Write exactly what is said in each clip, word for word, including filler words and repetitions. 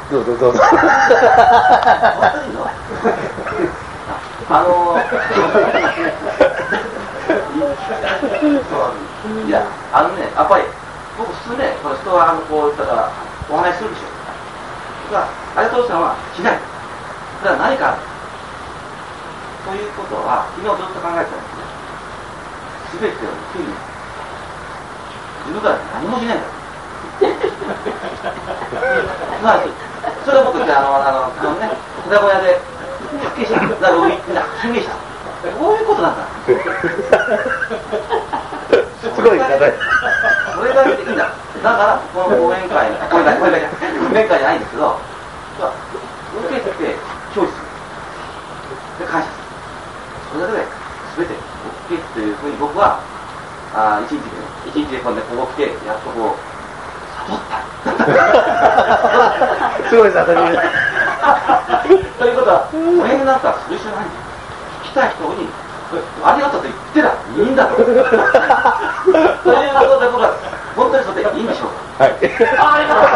どうぞどうぞあのいや、あのね、やっぱり僕普通ね、この人はあのこう言ったらお話しするでしょ。が、あれとさんはしない。それは何かある。ということは、昨日ずっと考えてたんですね。すべてを生きる。自分から何もしないんだ。まあ、それは僕ってあの、あの、あのね、札小屋で発見した。だから僕みんな宣言した。こういうことなんだ。 すごい長い。 それができるんだ。だからこの講演会、講演会、講演会じゃ講演会じゃないんですけど、受けて教師する。で感謝する。それだけで全て OK というふうに僕はあ一日でね、一日でこうねここ来てやっとこう悟った。 すごい悟りです。 ということは講演なんかする必要ないんだよ。来た人にありがとうと言ってたらいいんだと。ということで僕は本当にそれでいいんでしょうか。 はい。 あありがと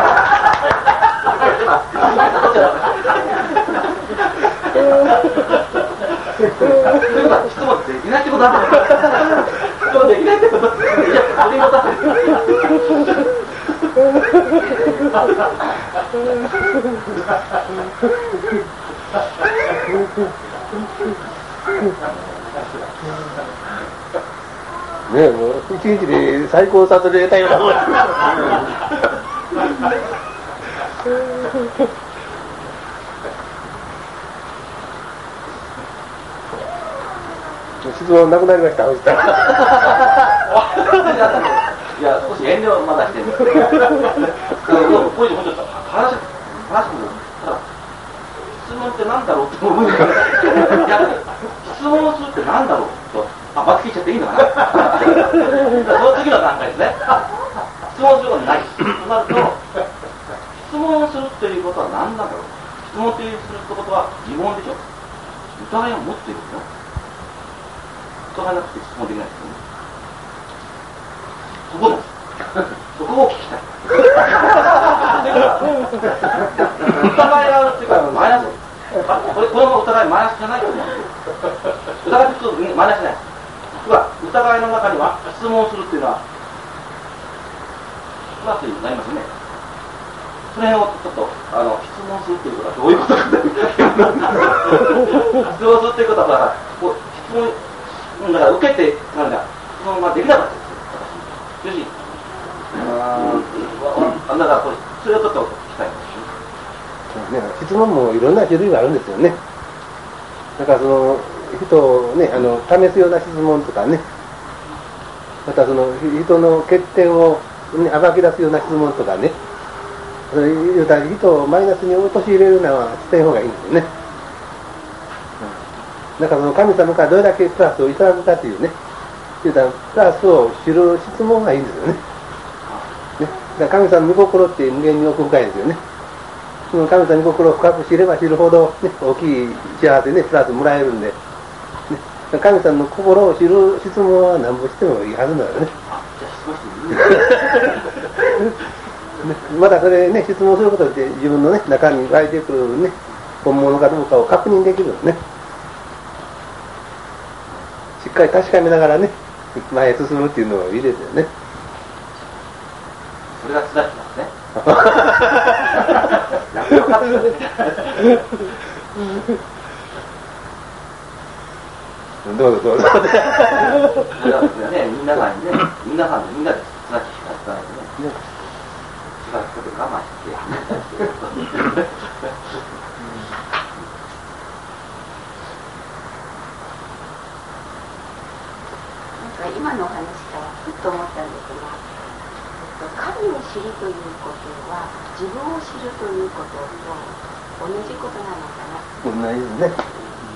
う。ということは質問できないってことなんだ。質問できないってこと。いやそれがだ。 ねえ、もう一日で最高悟り得たようなもん。質問なくなりました。そしたら。 いや少し遠慮まだしてるんですけど。これでもうちょっと話話もただ質問ってなんだろうって思うんですけど。逆に質問するってなんだろうと。あ、バツ聞いちゃっていいのかな。その次の段階ですね。質問することない。となると、質問するということは何だろう。質問というすることは疑問でしょ。疑いを持っているでしょ。疑いなくて質問できないですよね。そこなんです。そこを聞きたい。疑いがあるっていうかマイナス。これこの疑いマイナスじゃないと思うんですよ。疑いってことマイナスじゃない。疑いの中には質問するっていうのはプラスになりますよね。それをちょっとあの質問するっていうことはどういうことか質問するっていうことはこう質問だから受けてなんだ質問ができなかったですよ。よしあだからこれそれをちょっと聞きたいんですね。質問もいろんな種類があるんですよね。だからその人をね、あの試すような質問とかね、またその人の欠点を、ね、暴き出すような質問とかね、そういう人をマイナスに陥れるのは捨てん方がいいんですよね。だからその神様からどれだけプラスをいただくかというね、言うたらプラスを知る質問がいいんですよね。ね、だから神様の御心って無限に奥深いですよね。その神様の御心を深く知れば知るほど、ね、大きい幸せね、プラスもらえるんで、ね、神様の心を知る質問は何ぼしてもいいはずなのよね。ね、またそれね、質問することで自分のね、中に湧いてくるね、本物かどうかを確認できるのね。しっかり確かめながらね、前へ進むっていうのがいいですよね。 それがつらきますね。 どうぞどうぞ。 それはね、皆さんにね、皆さんでみんなでつらきしかつかないとね。ね、つらきこと我慢して。 なんか今のお話からふっと思ったんですが、神を知るということは自分を知るということと同じことなのかな。 同じですね。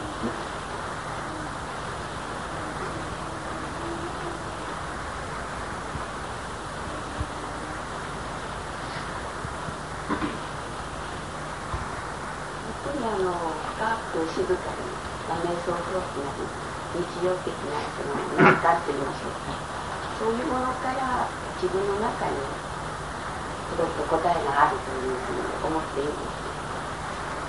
本当にあの深く静かに瞑想表記なり日常的なその内観といいましょうか、そういうものから自分の中にすごく答えがあるというふうに思っているんです。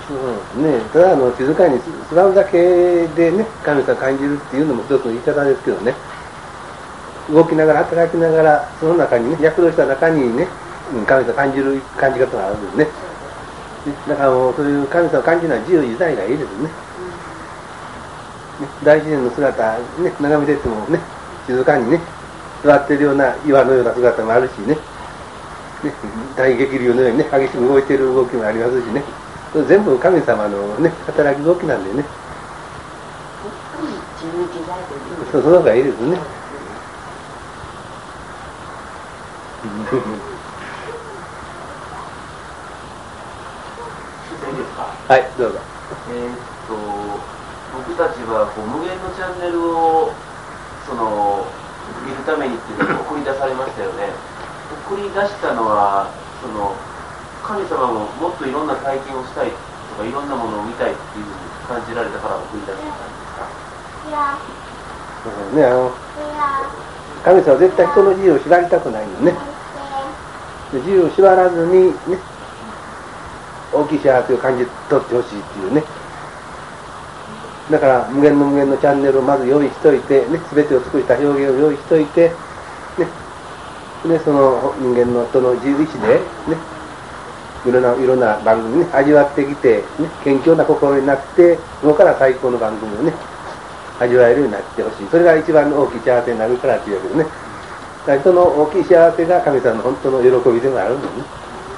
うんね、ただあの静かに座るだけでね神様感じるっていうのも一つの言い方ですけどね、動きながら働きながらその中にね躍動した中にね神様感じる感じ方があるんですね。だからもうそういう神様を感じるのは自由自在がいいですね。ね、大自然の姿ね眺めててもね静かにね座ってるような岩のような姿もあるしね、ね大激流のようにね激しく動いている動きもありますしね、全部神様のね働き動きなんでね、 自由自在でいいですね。 そうその方がいいですね。はい、どうぞ。 えーっと僕たちはこう無限のチャンネルをその見るためにっていうのを送り出されましたよね。送り出したのはその神様ももっといろんな体験をしたいとかいろんなものを見たいっていうふうに感じられたから送り出したんですか。 ね、あの神様は絶対人の自由を縛りたくないのね。自由を縛らずにね大きい幸せを感じ取ってほしいっていうね。だから無限の無限のチャンネルをまず用意しといてね、全てを尽くした表現を用意しといてね、でその人間の人の自由意志でねいろんないろんな番組ね味わってきてね謙虚な心になってそこから最高の番組をね味わえるようになってほしい。それが一番の大きい幸せになるからっていうわけですね。だから人の大きい幸せが神様の本当の喜びでもあるんだよね。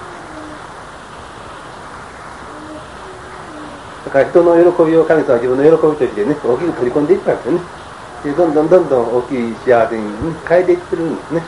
だから人の喜びを神様は自分の喜びとしてね大きく取り込んでいくわけですね。でどんどんどんどん大きい幸せに、ね、変えていってるんですね。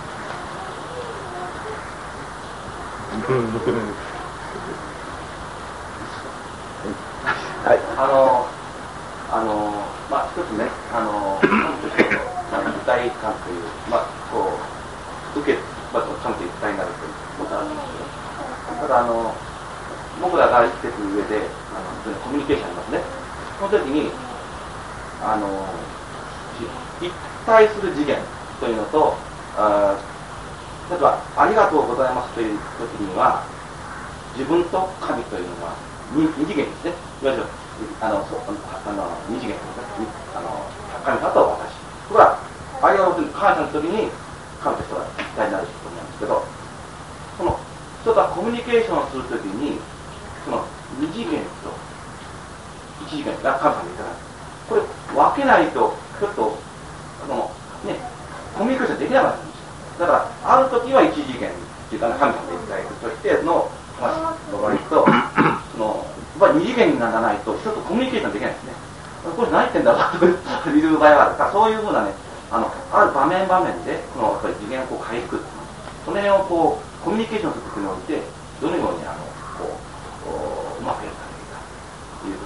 はい、 あのあのまあ一つねあの感としての、まあ、一体感というまあこう受けまあ感と一体になるということなんですけど、ただあの僕らが生きていく上であのコミュニケーションありますね。その時にあの一体する次元というのと、あ例えばありがとうございますという時には自分と神というのは 二, 二次元ですね。いわゆるあのそあの二次元ですね。あの神様と私。これはありがとうという感謝の時に神と人が一体になると思うんですけど、その人とコミュニケーションをする時にその二次元と一次元が神様にいただく。これ分けないとちょっとあのねコミュニケーションできなかったんですよ。だからある時は一次元っていうか神様でいただくとしてのまあ割とそのやっぱり二次元にならないと人とコミュニケーションできないですね。これ何言ってんだろうという場合はあるから、そういうふうなねあのある場面場面でこのやっぱり次元をこう変えていく、その辺をこうコミュニケーションする時においてどのようにあのこううまくやったらいいかという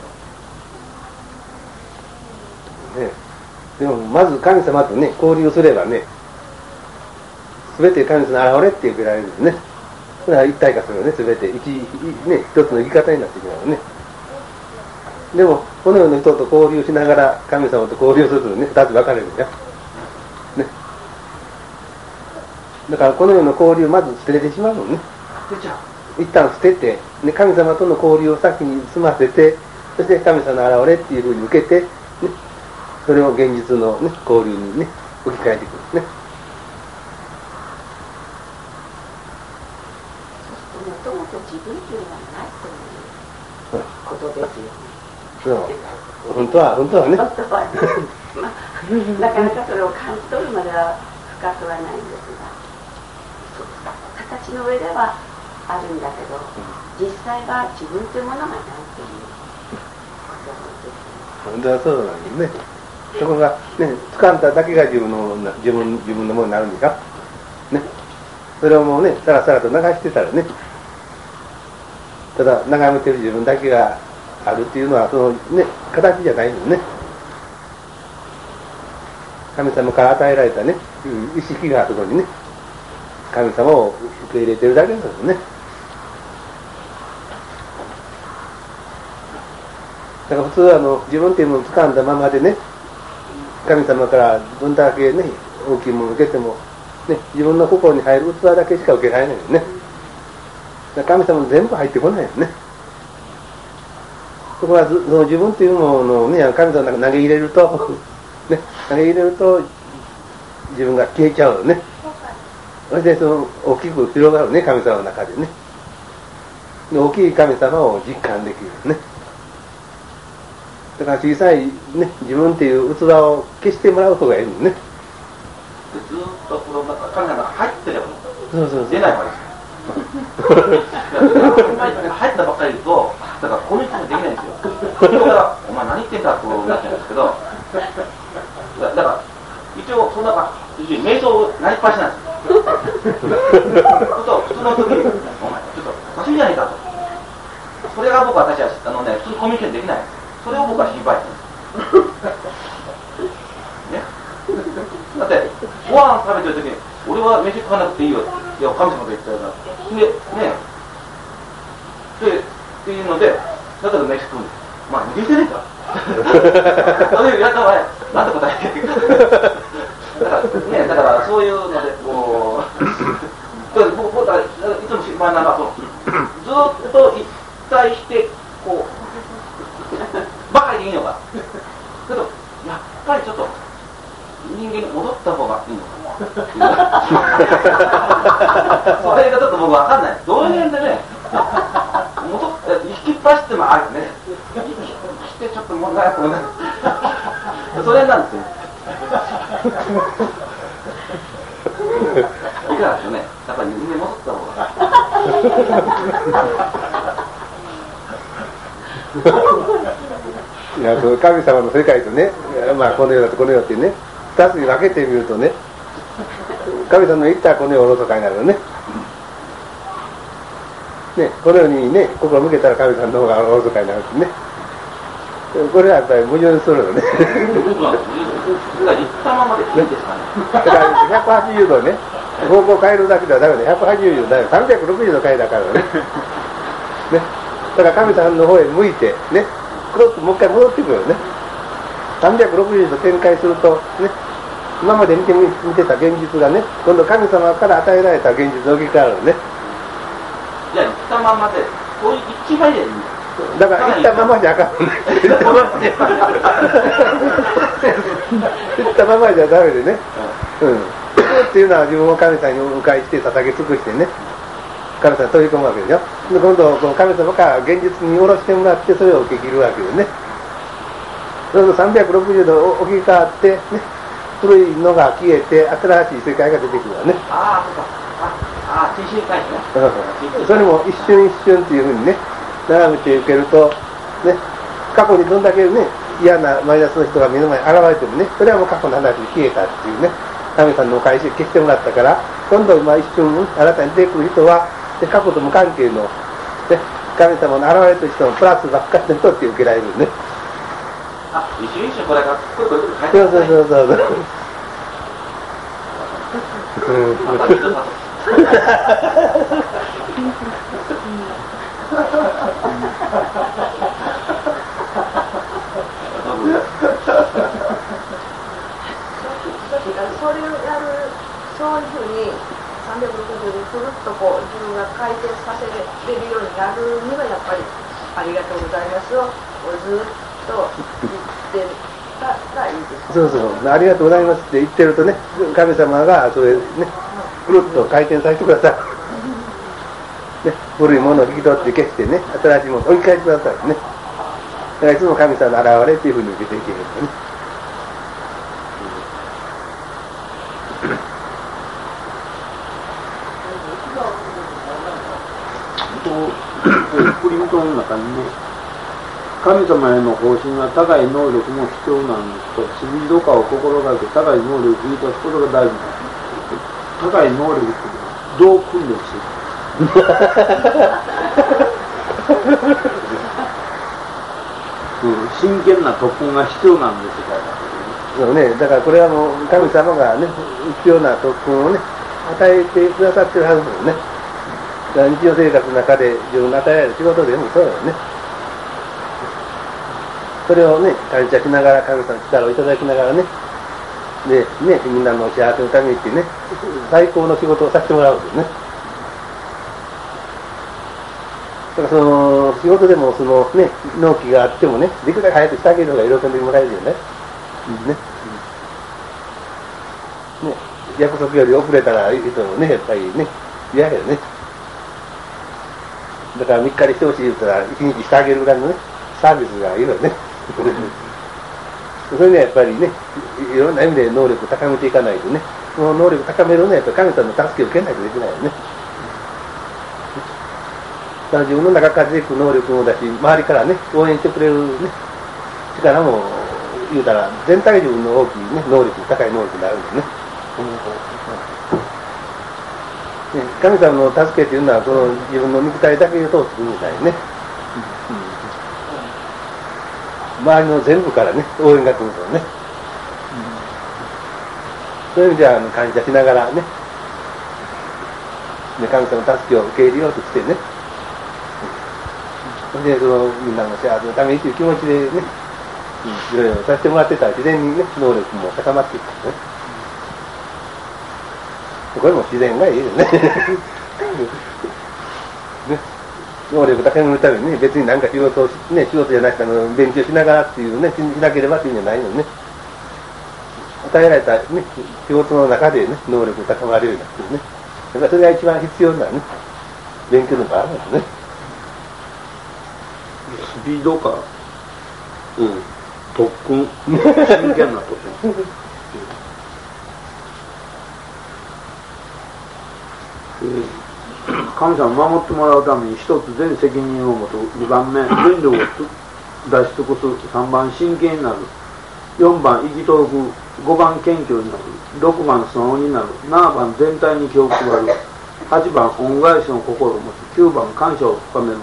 ことね、でもまず神様とね交流すればね全て神様の現れって受けられるんですね。それは一体化するよね。全て一、ね、一つの生き方になってきますね。でもこの世の人と交流しながら神様と交流するとね二つ分かれるんだよ、ね、だからこの世の交流をまず捨ててしまうのね。一旦捨てて、ね、神様との交流を先に済ませて、そして神様の現れっていうふうに受けて、ね、それを現実の、ね、交流にね置き換えていくんですね。 もともと自分というのはないということですよね。 そう本当は本当はね。 本当はね、まあ、なかなかそれを感じ取るまでは深くはないんですが、形の上ではあるんだけど、実際は自分というものがないということです。 本当はそうなんですね。そこがね掴んだだけが自分の自分自分のものになるんでしょ。ね。それをもうねさらさらと流してたらね。ただ眺めてる自分だけがあるっていうのはそのね形じゃないのね。神様から与えられたね、うん、意識があそこにね神様を受け入れてるだけなんですね。だから普通あの自分っていうものを掴んだままでね神様からどんだけね大きいものを受けても、ね、自分の心に入る器だけしか受けられないよね。 神様も全部入ってこないよね。ところがその自分というものをね、神様の中に投げ入れると、ね、投げ入れると自分が消えちゃうよね。それでその大きく広がるね、神様の中でね。で大きい神様を実感できるね。だから小さい、ね、自分っていう器を消してもらう方がいいのね。 ずっとこの中神様が入ってればそうそうそう出ないわけですよ。入ったばっかりだと、だからコミュニケーションできないんですよ。そこからお前何言ってんだとなっちゃうんですけど、だだから一応その中瞑想をなりっぱなしなんですよ。普通の時にお前ちょっとおかしいじゃないかと。それが僕は私はあのね普通コミュニケーションできない。それを僕は心配してるんです。ね。だってご飯食べてる時に俺は飯食わなくていいよっていや神様が言ったよなでねでっていうのでだから飯食うんです。まあ逃げてねえかそれやったらなんて答えてるだからねだからそういうのでこう僕僕はいつも心配なのはずっと一体してこうばかりでいいのかけどやっぱりちょっと人間に戻った方がいいのかそれがちょっと僕分かんない。どういう辺でね戻っ引きっ走ってもあるね引きしてちょっと問題あるねそれなんですよいかがでしょうね。やっぱり人間戻った方がいやその神様の世界とね、まあ、この世だとこの世ってね二つに分けてみるとね神様の言ったらこの世おろそかになるよね。ねこの世にね心を向けたら神様の方がおろそかになるってねこれはやっぱり矛盾するよねだからひゃくはちじゅうどね方向変えるだけではダメでひゃくはちじゅうどだよさんびゃくろくじゅうど変えだからねねだから神様の方へ向いてねくるっともう一回戻ってくるよね。さんびゃくろくじゅうど展開するとね今まで見て見てた現実がね今度神様から与えられた現実に置き換わるよね。 いや言ったままでこういう一枚でいいんだから言ったままじゃあかん言ったままじゃ言ったままじゃダメでねうんっていうのは自分を神様にお迎えして捧げ尽くしてね神様に飛び込むわけでしょ。で今度この神様から現実に下ろしてもらってそれを受け切るわけでね。そうするとさんびゃくろくじゅうど置き換わってね古いのが消えて新しい世界が出てくるわね。 ああそうかああ新進会ね、 うん、それも一瞬一瞬っていうふうにね眺めていけるとね過去にどんだけね嫌なマイナスの人が目の前に現れてもねそれはもう過去の話に消えたっていうね神様のお返し消してもらったから今度今一瞬新たに出てくる人はで過去と無関係の、ね、神様の現れた人のプラスばっかりの人って受けられるね。 あ、一瞬一瞬これがこれこれこれそうそうそうそうそうそれをやるそういうふうにさんびゃくろくじゅうどくるっとこう自分が回転させれるようになるにはやっぱりありがとうございますをずっと言ってたらいいです。 そうそうありがとうございますって言ってるとね神様がそれねくるっと回転させてください、ね、古いものを引き取って消してね新しいものを置き換えてくださいね。だからいつも神様の現れっていうふうに受けていけるんですね。 プリントの中にね神様への方針は高い能力も必要なんですとスピード化を心がけ高い能力を引き出すことが大事なんです。高い能力ってどう訓練していくうん、真剣な特訓が必要なんですからそうね、だからこれはもう神様がね必要な特訓をね与えてくださってるはずですよね。だから日常生活の中で自分が与えられる仕事でもそうだよね。それをね感謝しながら神様の力をいただきながらねでねみんなの幸せのためにってね最高の仕事をさせてもらうんですね。 だからその仕事でもそのね納期があってもね、できるだけ早くしてあげる方が喜んでもらえるよね。うんね。うん、ね、約束より遅れたらいいとね、やっぱりね、嫌やよね。だからみっかにしてほしい言ったらいちにちしてあげるぐらいのね、サービスがいるよね。それにはやっぱりね、いろんな意味で能力を高めていかないとね、その能力を高めるのはやっぱり神様の助けを受けないとできないよね。だから自分の中から出てくる能力もだし、周りからね、応援してくれるね、力も言うたら、全体自分の大きいね、能力、高い能力になるんですね。ね、神様の助けというのは、その自分の肉体だけを通してくるみたいね。周りの全部からね、応援が来るとね。そういう意味では感謝しながらね、神様の助けを受け入れようとしてね、で、そのみんなの幸せのためにという気持ちでね、いろいろさせてもらってたら自然にね、能力も高まっていくんですね。これも自然がいいよね。ね、能力高めるためにね、別に何か仕事をし、ね、仕事じゃなくてあの勉強しながらっていうね、しなければっていうんじゃないのね。与えられた、ね、仕事の中でね、能力が高まるようになってるね。やっぱりそれが一番必要なね、勉強の場合なんですね。 スピードか、 うん、 特訓、真剣な特訓。神様を守ってもらうために一つ全責任を持つ、にばんめ全力を出し尽くす、さんばん真剣になる、よんばん生きとく、ごばん謙虚になる、ろくばん素直になる、ななばん全体に気を配る、はちばん恩返しの心を持つ、きゅうばん感謝を深める。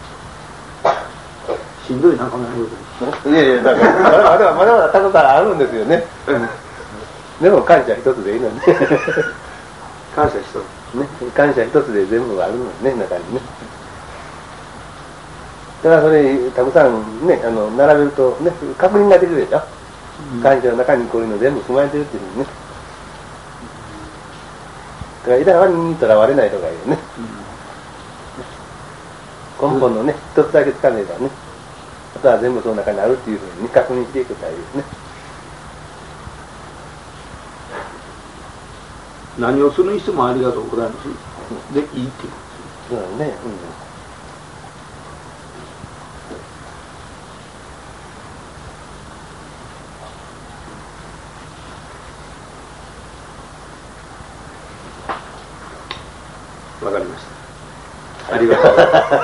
しんどいな、この辺。 いやいや、だからまだまだまだまだたくさんあるんですよね。でも感謝一つでいいのね。 感謝一つ。 ね、感謝一つで全部あるのね、中にね。だからそれたくさんね、あの並べるとね、確認ができるでしょ。うん、感謝の中にこういうの全部含まれてるっていうふうにね。だから枝葉にとらわれないとかいうね。うん、根本のね、一つだけつかめばね、あとは全部その中にあるっていうふうに確認していくといいですね。 何をするにしてもありがとうございます。で、いいっていうことです。 そうだね。 うん。わかりました。ありがとうございます。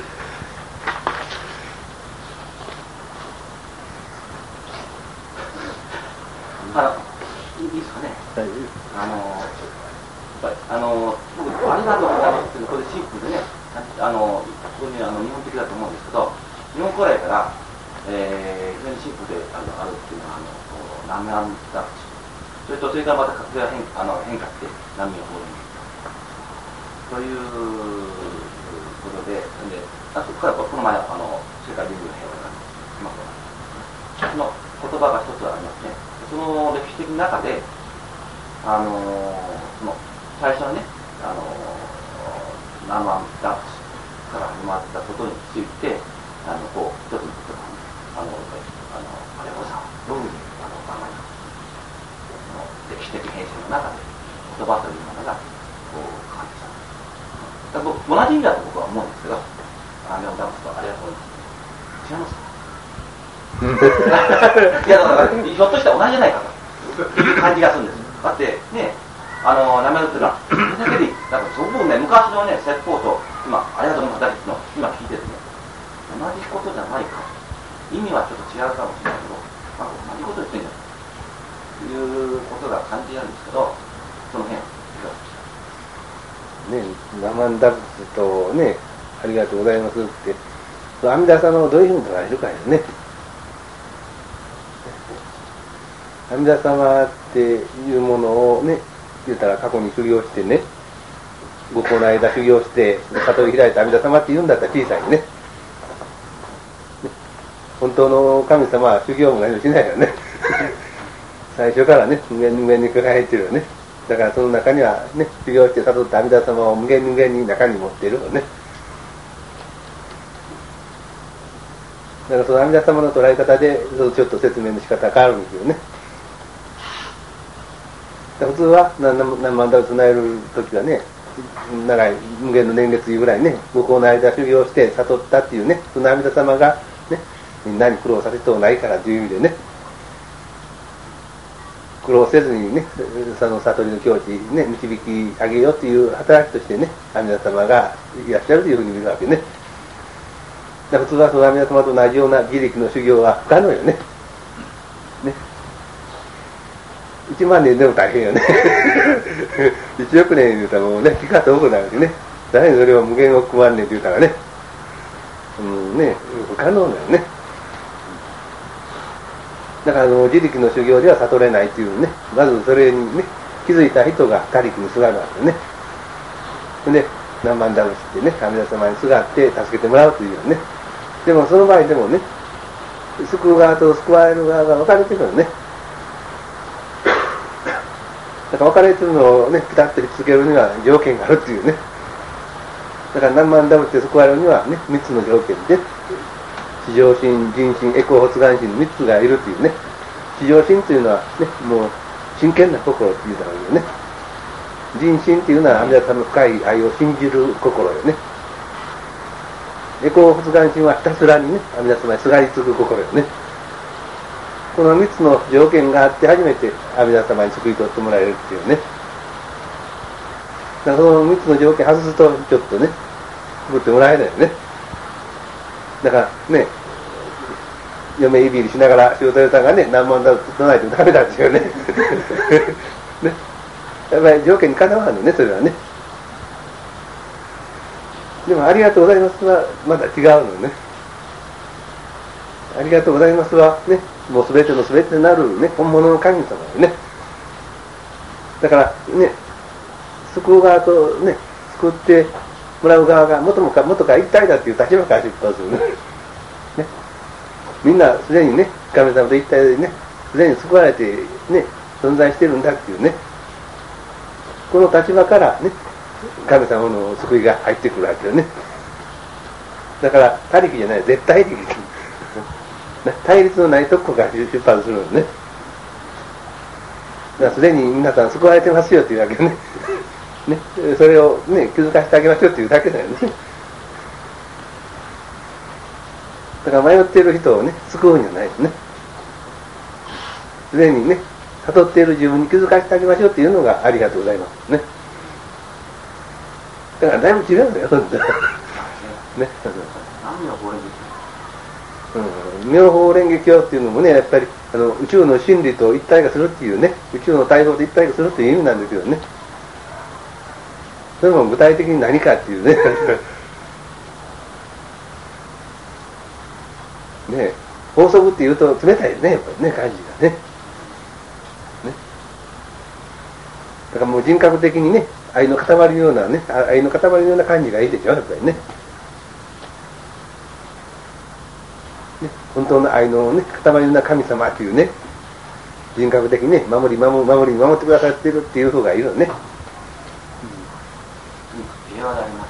あいいですかね。はい、あのあの僕ありがとうございますっていうのこれシンプルでね、あの非常にあの日本的だと思うんですけど、日本古来から、えー、非常にシンプルであるあるっていうのはあの難民だし、それとそれからまた活動が変あの変化して難民を放るということで、であそこからこの前あの世界人類の平和が今その言葉が一つありますね。その歴史的な中で、あのー、その最初のね、あのー、ナンバーダンスから始まったことについて、あのこう一つのことが、あの、あの、あれおさん、どういうふうにあの考えたの、歴史的変遷の中で、言葉というものが、こう、感じた。同じ意味だと僕は思うんですけど、あれをダンスとありがとうございます。違いますか？いやだからひょっとしたら同じじゃないかという感じがするんですよ。だってね、あのなめるっていうのはそれだけでいい。だからすごくね、昔のね説法と今ありがとうございますの今聞いててね、同じことじゃないか。意味はちょっと違うかもしれないけど、まあ、同じこと言ってんじゃんということが感じるんですけど、その辺ね、ナマンダブスとね、ありがとうございますって、阿弥陀様をどういうふうに捉えるかよね。阿弥陀様っていうものをね、言ったら過去に修行してね、ごこの間修行して悟り開いた阿弥陀様って言うんだったら小さいね。本当の神様は修行も何もしないよね。最初からね、無限無限に輝いてるよね。だからその中にはね、修行して悟った阿弥陀様を無限無限に中に持っているよね。 だからその阿弥陀様の捉え方でちょっと説明の仕方が変わるんですよね。普通は何万打を唱える時はね、長い無限の年月ぐらいね、向こうの間修行して悟ったっていうね、その阿弥陀様がね、みんなに苦労させてもないからという意味でね、苦労せずにね、その悟りの境地にね、導き上げようという働きとしてね、阿弥陀様がいらっしゃるというふうに見るわけね。だから普通はその阿弥陀様と同じような自力の修行は不可能よね。ね。一万年でも大変よね。一億年言うたらもうね、気が遠くなるしね。誰にそれを無限億万年って言うたらね、うんね、不可能だよね。だからあの自力の修行では悟れないっていうね、まずそれにね、気づいた人が他力にすがるわけね。で、何万ダムしてね、阿弥陀様にすがって助けてもらうというね。でもその場合でもね、救う側と救われる側が分かれてるのね。だから分かれてるのをね、ピタッと続けるには条件があるっていうね。だから何万ダムって救われるにはね、三つの条件で、地上心、人心、エコ発願心の三つがいるっていうね。地上心というのはね、もう真剣な心っていうだろうよね。人心っていうのは阿弥陀様の深い愛を信じる心よね。エコ発願心はひたすらにね、阿弥陀様にすがりつく心よね。この三つの条件があって初めて阿弥陀様に救い取ってもらえるっていうね。だからその三つの条件外すとちょっとね、救ってもらえないよね。だからね、嫁いびりしながら塩谷さんがね、何万だと唱えてもダメだっていうね。ね、やっぱり条件にかなわんのね、それはね。でもありがとうございますはまた違うのね。ありがとうございますはね、もうすべてのすべてなるね、本物の神様よね。だからね、救う側とね、救ってもらう側が元もか元から一体だっていう立場から出発するね。ね、みんなすでにね、神様と一体でね、すでに救われてね、存在してるんだっていうね、この立場からね、神様の救いが入ってくるわけよね。だから他力じゃない、絶対的対立のないとこから出発するのね。だからすでに皆さん救われてますよっていうわけね。ね、それをね、気づかせてあげましょうっていうだけだよね。だから迷っている人をね、救うんじゃないですね。すでにね、悟っている自分に気づかせてあげましょうっていうのがありがとうございますね。だからだいぶ違うんだよ、本当に。ね。 何がこれですうん、妙法蓮華経っていうのもね、やっぱりあの宇宙の真理と一体化するっていうね、宇宙の大法と一体化するっていう意味なんですけどね。それも具体的に何かっていうね。ね、法則っていうと冷たいよね、やっぱりね、感じがね。ね。だからもう人格的にね、愛の塊のようなね、愛の塊のような感じがいいでしょ、やっぱりね。ね、本当の愛のね、塊のような神様っていうね、人格的にね、守り守り守り守ってくださってるっていう方がいいのね。 平和であります。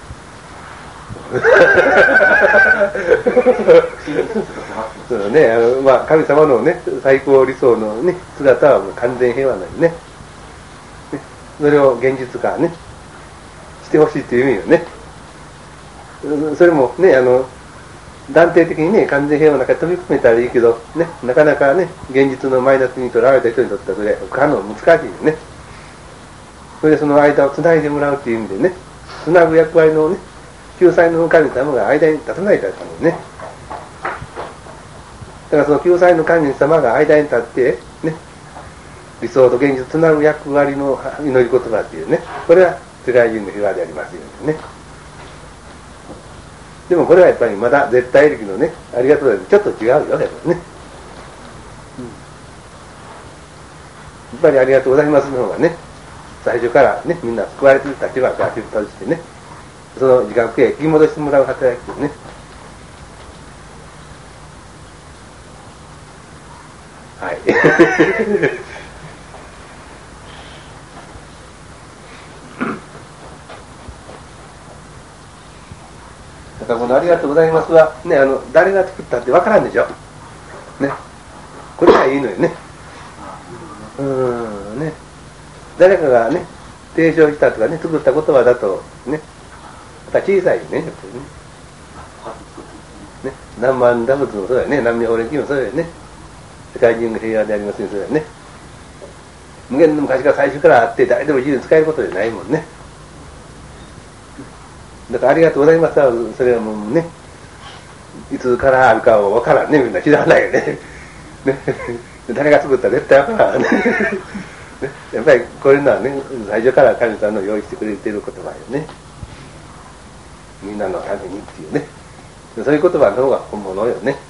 そうね、あのまあ神様のね最高理想のね姿はもう完全平和なんでね。ね、それを現実化ねしてほしいっていう意味よね。それもね、あの断定的にね完全平和の中に飛び込めたらいいけどね、なかなかね現実のマイナスにとらわれた人にとってはそれ不可能、難しいよね。それでその間をつないでもらうっていう意味でね、つなぐ役割のね救済の神様が間に立たないといけないね。だからその救済の神様が間に立ってね、理想と現実をつなぐ役割の祈り言葉っていうね、これは世界中の平和でありますよね。でもこれはやっぱりまだ絶対力のね、ありがとうだとちょっと違うよ、やっぱりね。うん、やっぱりありがとうございますの方がね、最初からね、みんな救われている立場から出発してね、その自覚へ引き戻してもらう働きですね。はい。だからこのありがとうございますは、ね、あの誰が作ったってわからんでしょ。ね。これがいいのよね。うーんね。誰かがね、提唱したとかね、作った言葉だとね、また小さいよね、やっぱりね。ね、何万打仏もそうだよね、何妙法蓮記もそうだよね。世界中が平和でありますよね、そうだよね。無限の昔から最初からあって誰でも自由に使えることじゃないもんね。だからありがとうございますはそれはもうね、いつからあるかは分からんね、みんな知らないよね。ね、誰が作ったら絶対分からんね。ね、やっぱりこういうのはね、最初から神様の用意してくれている言葉よね。みんなのためにっていうね、そういう言葉の方が本物よね。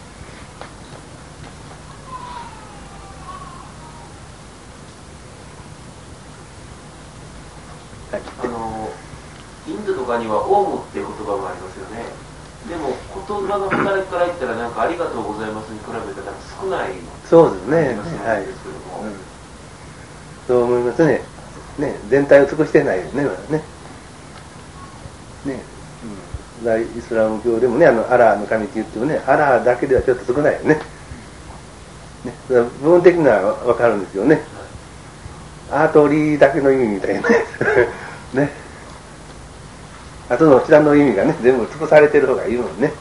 あのインドとかにはオウムっていう言葉がありますよね。でも言葉の働きから言ったらなんかありがとうございますに比べたら少ない。 そうですね。はい。うん、そう思いますね。ね、全体を尽くしてないよね、まだね。ね、うん、イスラム教でもね、あのアラーの神って言ってもね、アラーだけではちょっと少ないよね。ね、部分的にはわかるんですよね。アートリーだけの意味みたいなね。あとのちらの意味がね、全部尽くされてる方がいいもんね。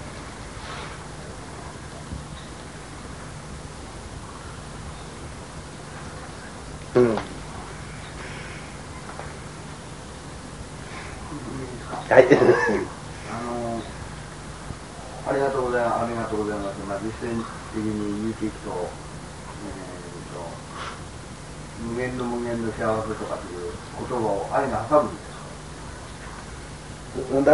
うん。はい。 あのありがとうございます。ありがとうございます。まあ、実践的に言っていくと、えー、と無限の無限の幸せとかという言葉を愛が挟むんです。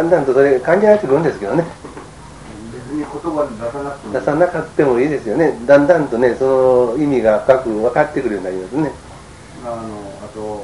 だんだんとそれ感じられてくるんですけどね。 別に言葉で出さなくても出さなかってもいいですよね。だんだんとね、その意味が深く分かってくるようになりますね。 あのあと、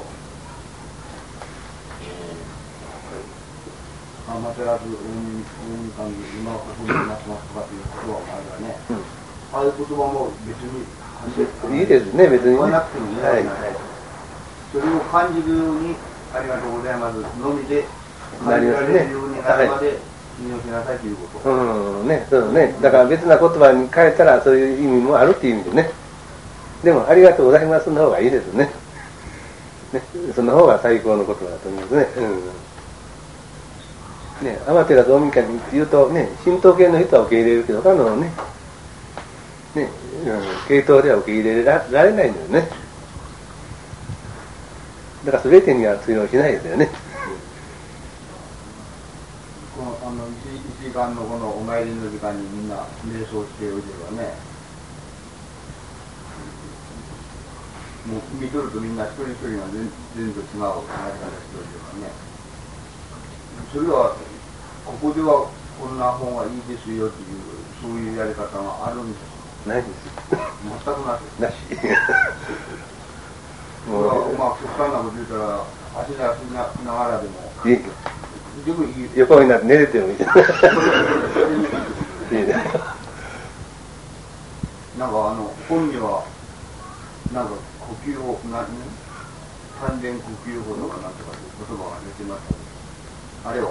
アマテラス大神今ここにいますとかという言葉もあるからね、うん、ああいう言葉も別にいいですね、別にね。 言わなくてもいいわけない、はい、それを感じるようにありがとうございますのみで感じられるようになるまで見よしなさいということ。 うんね、そうね。だから別な言葉に変えたらそういう意味もあるっていう意味でね。でもありがとうございますの方がいいですね。ね、その方が最高の言葉だと思いますね。うん。ね、アマテラス大神って言うとね、神道系の人は受け入れるけど、他のね、ね、うん、系統では受け入れられないんだよね。だから全てには通用しないですよね。 このあの 1, 時間のこのお参りの時間にみんな瞑想しておいてはね、もう見とるとみんな一人一人が全全部違う考え方しておいてはね、それはここではこんな方がいいですよっていうそういうやり方があるんですか？ ないですよ。 全くなし。 なし。 もうまあ極端なこと言うたら足で足なながらでも。 いいでもいい。 横になって寝れてもいい。いいね。 なんかあの本にはなんか呼吸法何丹田呼吸法とかなんとかいう言葉が出てました。あれは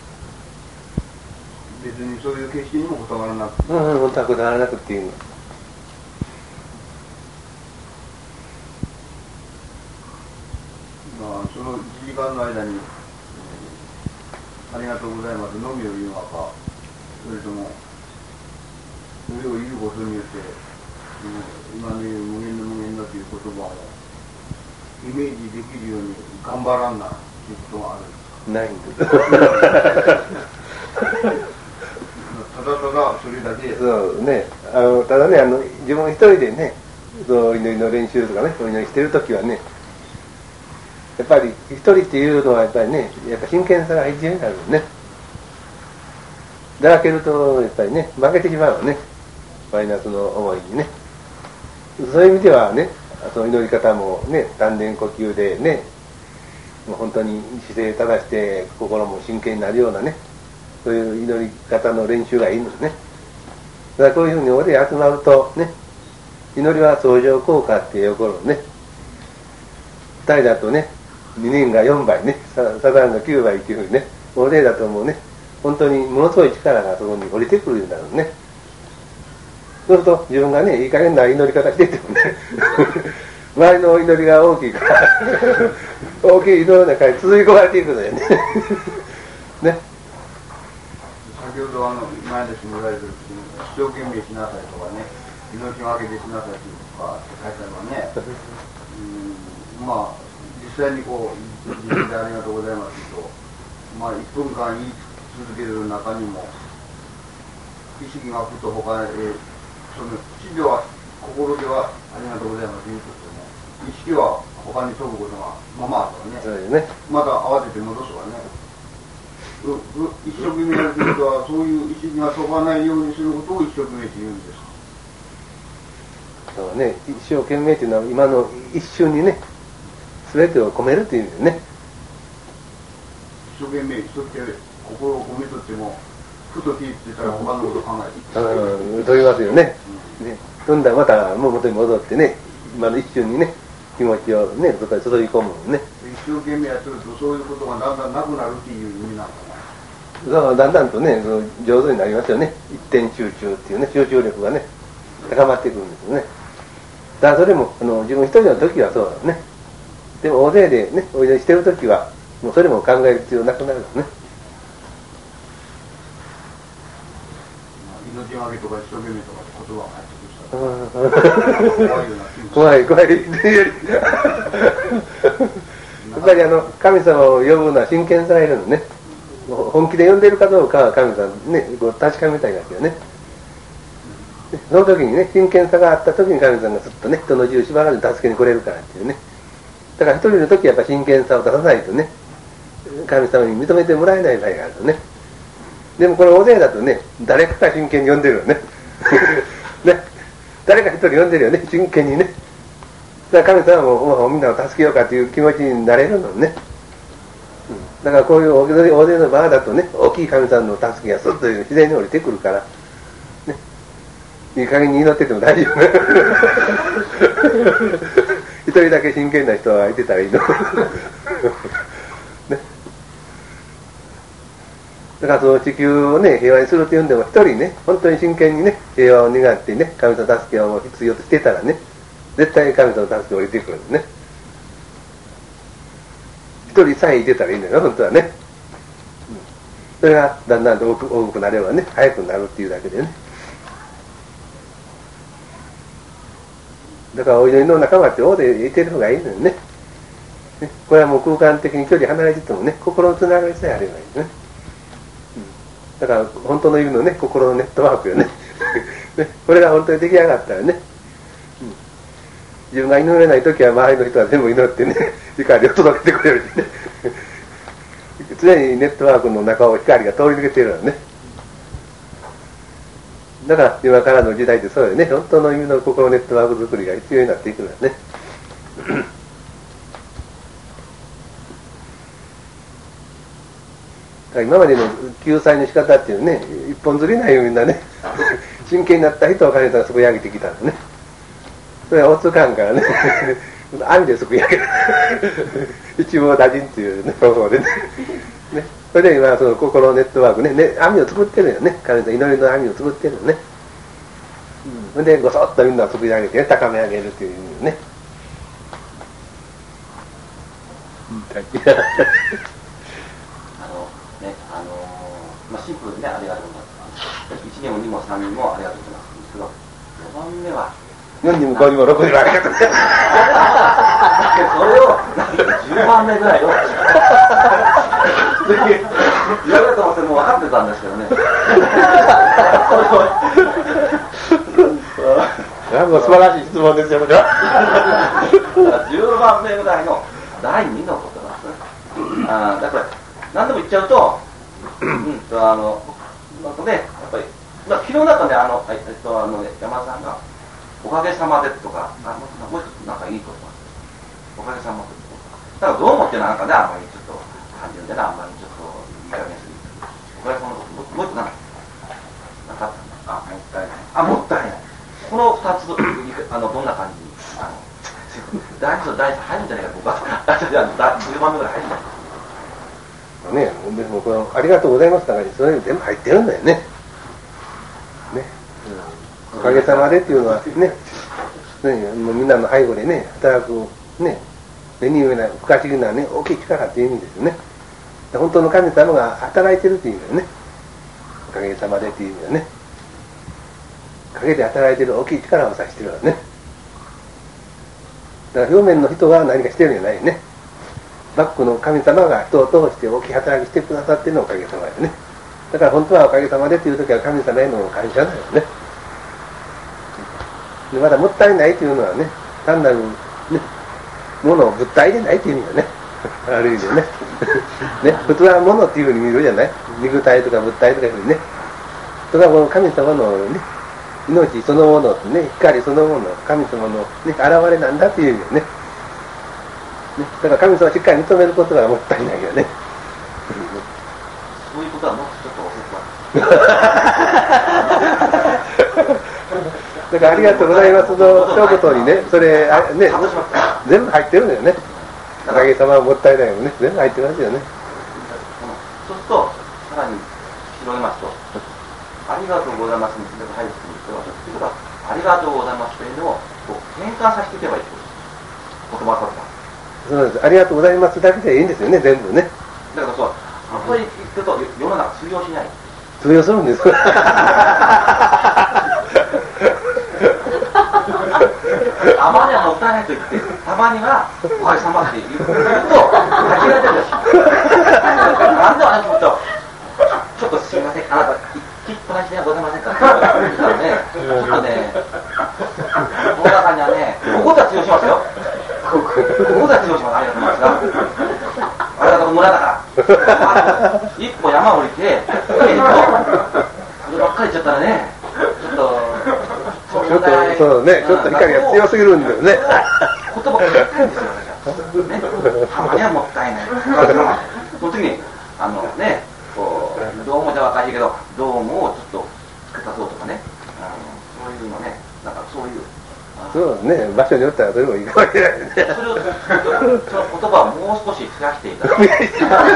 別にそういう形式にもこだわらなくて。 うんうん、こだわらなくていいの。 まあそのいちじかんの間に、えー、ありがとうございますのみを言うのか、それともそれを言うことによって、今の言う無限の無限だという言葉をイメージできるように頑張らんなということがあるんですか？ ないんです。 ただただそれだけ。 そうね。あのただね、あの自分一人でね、そう祈りの練習とかね、お祈りしてるときはね、やっぱり一人っていうのはやっぱりね、やっぱ真剣さが必要になるね。だらけるとやっぱりね、負けてしまうよね。マイナスの思いにね。そういう意味ではね、その祈り方もね、丹田呼吸でね、もう本当に姿勢正して心も真剣になるようなね、そういう祈り方の練習がいいんですね。だからこういうふうに大勢集まるとね、祈りは相乗効果っていう頃ね、ふたりだとね、ににんがよんばいね、ささんがきゅうばいっていうふうにね、大勢だともうね、 本当にものすごい力がそこに降りてくるんだろうね。そうすると自分がねいい加減な祈り方しててもね周りの祈りが大きいから大きい祈りの中に続き込まれていくのよねね。 先ほどあの前で示されてる時に一生懸命しなさいとかね、命がけでしなさいとかって書いてあるのはね、うん、まあ実際にこう自分でありがとうございますと、まあいっぷんかん言い続ける中にも意識がふと他へその指では心ではありがとうございますと言うとしても意識は他に飛ぶことがままあるからね、 ねまた慌てて戻すわね。うう一生懸命やるということはそういう意識が飛ばないようにすることを一生懸命って言うんですか。 そうね、一生懸命というのは今の一瞬にね全てを込めるという意味でね。 一生懸命しとって心を込めとってもふと聞いてたら他のこと考えてうんと言いますよね。ね、そんだらまたもう元に戻ってね、今の一瞬にね気持ちをねそこに注ぎ込むのね。 一生懸命やってるとそういうことがだんだんなくなるっていう意味なのかな。 だからだんだんとねその上手になりますよね。一点集中っていうね集中力がね高まってくるんですよね。だからそれもあの自分一人の時はそうだね。でも大勢でねお祈りしてる時はもうそれも考える必要なくなるのね。 命がけとか一生懸命とかって言葉が入ってくるから怖い怖いやっぱりあの神様を呼ぶのは真剣さがいるのね。本気で呼んでいるかどうかは神様ねこう確かめたいわけよね。その時にね真剣さがあった時に神様がすっとね人の十縛らず助けに来れるからっていうね。だから一人の時はやっぱ真剣さを出さないとね神様に認めてもらえない場合があるのね。でもこれ大勢だとね誰かが真剣に呼んでるよねね、誰か一人呼んでるよね真剣にね。だから神様ももうみんなを助けようかという気持ちになれるのね、うん、だからこういう大勢の場だとね大きい神様の助けがスッと自然に降りてくるから、ね、いい加減に祈ってても大丈夫一人だけ真剣な人がいてたらいいのだからその地球をね平和にするというんでも一人ね本当に真剣にね平和を願ってね神様の助けを必要としてたらね絶対に神様の助けを降りてくるんですね。一人さえいてたらいいんだよ本当はね、うん、それがだんだんと多く多くなればね早くなるっていうだけでね。だからお祈りの仲間って大勢いてる方がいいのよね。ねこれはもう空間的に距離離れててもね心のつながりさえあればいいね。だから本当の意味のね心のネットワークよねねこれが本当に出来上がったらね、うん、自分が祈れない時は周りの人は全部祈ってね光を届けてくれるしね常にネットワークの中を光が通り抜けているのね。だから今からの時代ってそうよね本当の意味の心ネットワーク作りが必要になっていくのよね今までの救済の仕方っていうね一本釣りないよみんなね真剣になった人を神様がすくい上げてきたのね。それはおつかんからね網ですくい上げる一網打尽っていう、ね、方法でねねそれで今その心のネットワークね、ね網を作ってるよね神様祈りの網を作ってるのね、うん、それでごそっとみんなをすくい上げて、ね、高め上げるっていう意味ね、うんまあ、シンプルにね、ありがとうございます。いちにんもにもさんにんもありがとうございますんですけど、よばんめは、 よにんもごにんもろくにんもありがとうございます。 それを、じゅうばんめぐらいを、言われると思ってもう分かってたんですけどね。 もう素晴らしい質問ですよ、これは。じゅうばんめぐらいのだいにのことなんですね。あだから、何でも言っちゃうと、うんとあのなんかねやっぱり、まあ、昨日なんかねあの、えっと、あの山田さんが「おかげさまで」とかあもう一つなんかいいことなんですおかげさまでとかだからどう思ってなんかねあんまりちょっと単純でねあんまりちょっといい加減すぎておかげさまでもう一つなんかなかったあもったいないあもったいないこのふたつあのどんな感じにあの大事と大事入るんじゃないか僕はじゃあじゅうばんめぐらい入るんじゃないかね、 もうこのありがとうございます中にそれ全部入ってるんだよね。ね、うん、おかげさまでっていうのはね、ねもうみんなの背後でね働くね、目に見えない不可思議なね大きい力っていう意味ですよね。本当の神様が働いてるっていう意味だよね。おかげさまでっていう意味だね。陰で働いてる大きい力を指してるわね。だから表面の人が何かしてるんじゃないよね。バックの神様が人を通して大きい働きしてくださってるのがおかげさまでね。だから本当はおかげさまでっていう時は神様への感謝だよね。でまだもったいないというのはね、単なる、ね、もの物体でないっていう意味だね。ある意味でね。ね、普通はものっていうふうに見るじゃない。肉体とか物体とかいうふうにね。それはこの神様のね、命そのものね、光そのもの、神様の、ね、現れなんだっていう意味だよね。ね、だから神様をしっかり認めることがもったいないよね。 そういうことはもうちょっと忘れてます。 だからありがとうございますの一言にね、それあね、全部入ってるんだよね。おかげさまはもったいないよね、全部入ってますよね。 そうすると、さらに広げますと、ありがとうございますに全部入ってくるということは、ありがとうございますというのを変換させていけばいいと。言葉とか。 そうです。ありがとうございますだけでいいんですよね、全部ね。 だからそう、あんまり言うと世の中通用しない。 通用するんです。 あまりはもったいないと言って、たまにはおかげさまって言うと、間違えてるんですよ。なんであれとちょっとすみません、あなた、きっぱなしではございませんかって言ったらね、ちょっとね、この中にはね、ここでは通用しますよ。ここでは通用します、ありがとうございますが。あれだから村だから。一歩山降りて、そればっかり言っちゃったらね、ちょっと、 ちょっと、そうね、ちょっと光が強すぎるんだよね。 言葉が変えたいんですよ、ね。たまにはもったいない。その時に、あのね、こう、どうもじゃ若いけど、どうもちょっと付け足そうとかね、あのそういうのね、なんかそういう。 そうね、場所によってはそれもいいかもしれないね。 それを、その言葉をもう少し増やしていただきたい。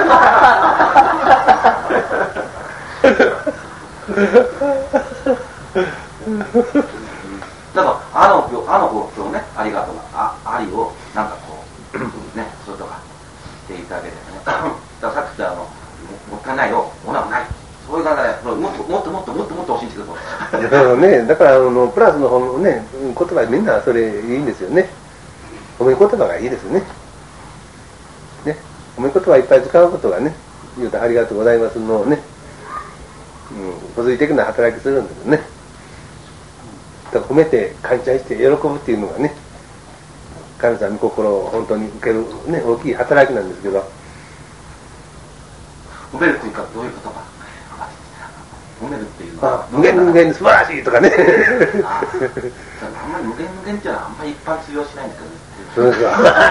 だからあのあのご今日ね、ありがとうがあありをなんかこうね、そうとかしていただければね。だからさっき言ったあのもったいないよ、ものはない。そういう考えでもっともっともっともっともっと欲しいんですけど。 だからね、だからあのプラスの方のね言葉みんなそれいいんですよね。褒め言葉がいいですよね。ね、褒め言葉いっぱい使うことがね、言うとありがとうございますのね、うん、個髄的な働きするんですよね。だから褒めて感謝して喜ぶっていうのがね、神様の心を本当に受けるね大きい働きなんですけど。 褒めるというかどういう言葉？褒めるっていうのは無限無限に素晴らしいとかね。 ああんまり無限無限っていうのはあんまり一般通用しないんだけどね。 そうですか。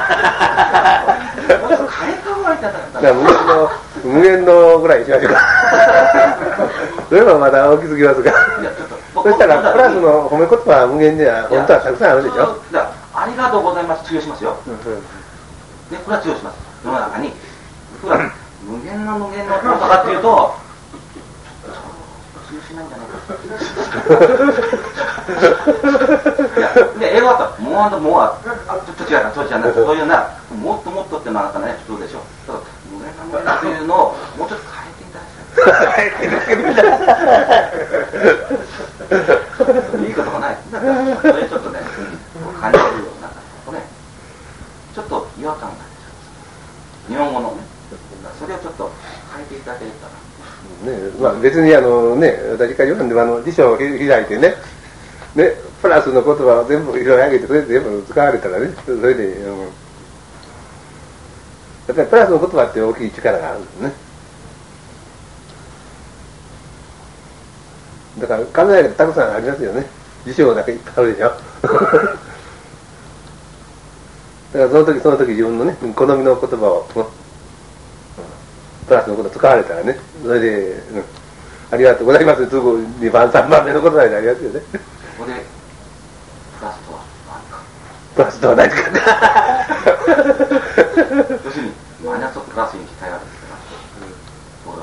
もうちょっと変えた方がいいんだったら無限の無限のぐらいにしましょうか。それはまだ大きすぎますが。そしたらプラスの褒め言葉は無限では本当はたくさんあるでしょ。 ありがとうございます通用しますよ。でこれは通用します。世の中に無限の無限の言葉っていうと。しないんじゃないか。いや、で、英語だったら、もうあんたもうは、ちょっと違うな、そうじゃない、そういうな、もっともっとってのはあなたね、普通でしょ。だから、無限な無限なというのを、もうちょっと変えていただきたい。変えていいことがない。だから、それちょっとね、感じるような、ね、ちょっと違和感が出ちゃう。日本語のね、それをちょっと変えていただけたら。 ね、まあ、別にあのね、私から言わんでもあの辞書を開いてね、ね、プラスの言葉を全部拾い上げてそれで全部使われたらね、それで、うん、やっぱりプラスの言葉って大きい力があるんですね。だから考えがたくさんありますよね。辞書だけいっぱいあるでしょ。だからその時その時自分のね好みの言葉をプラスのこと使われたらね、それで、うん、ありがとうございますとにばんさんばんめの言葉になりますよね。 ここでプラスとは何か。 プラスとは何か。 要するにマイナスとプラスに期待があるんですから、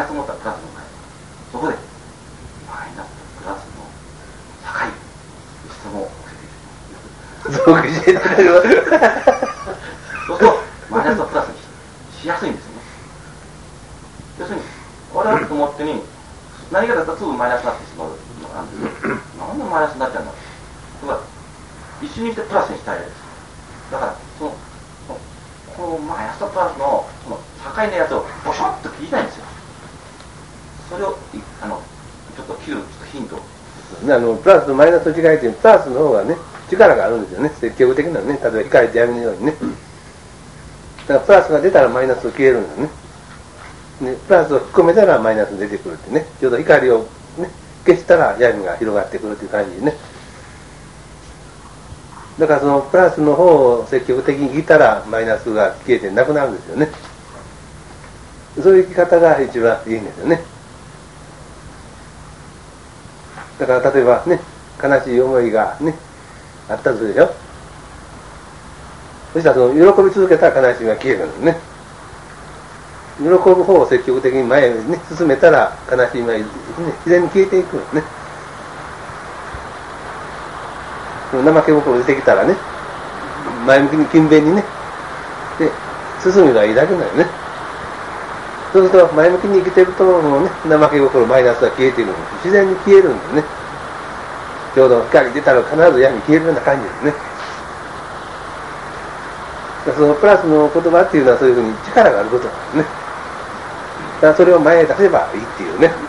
スを持ったプラスの回、そこでマイナスとプラスの境質問を教えていただきます。 そう教えていただきます。 そうするとマイナスとプラスに し, しやすいんですよね。要するに我々と思ってに何かだったらすぐマイナスになってしまうのがあるんですけど、なんでマイナスになっちゃうんだろう。だから一緒にしてプラスにしたいです。だからそのこのマイナスとプラスのこの境のやつをボショッと切りたいんですよ。それをあのちょっと切るヒント。 あのプラスとマイナスの違いっていうのは、プラスの方がね力があるんですよね。積極的なね、例えば光と闇のようにね。だからプラスが出たらマイナスを消えるんですね。でプラスを引っ込めたらマイナス出てくるってね。ちょうど光をね消したら闇が広がってくるっていう感じでね。だからそのプラスの方を積極的に生きたらマイナスが消えてなくなるんですよね。そういう生き方が一番いいんですよね。だから例えばね、悲しい思いがねあったとするでしょ。そしたらその喜び続けたら悲しみが消えるんですね。喜ぶ方を積極的に前にね進めたら悲しみが、ね、自然に消えていくんですね。怠け心出てきたらね、前向きに勤勉にね、で進みがいいだけなんよね。そうすると前向きに生きてるともうね、怠け心マイナスが消えているので自然に消えるんですね。ちょうど光出たら必ず闇消えるような感じですね。そのプラスの言葉っていうのはそういうふうに力があることなんですね。だからそれを前へ出せばいいっていうね。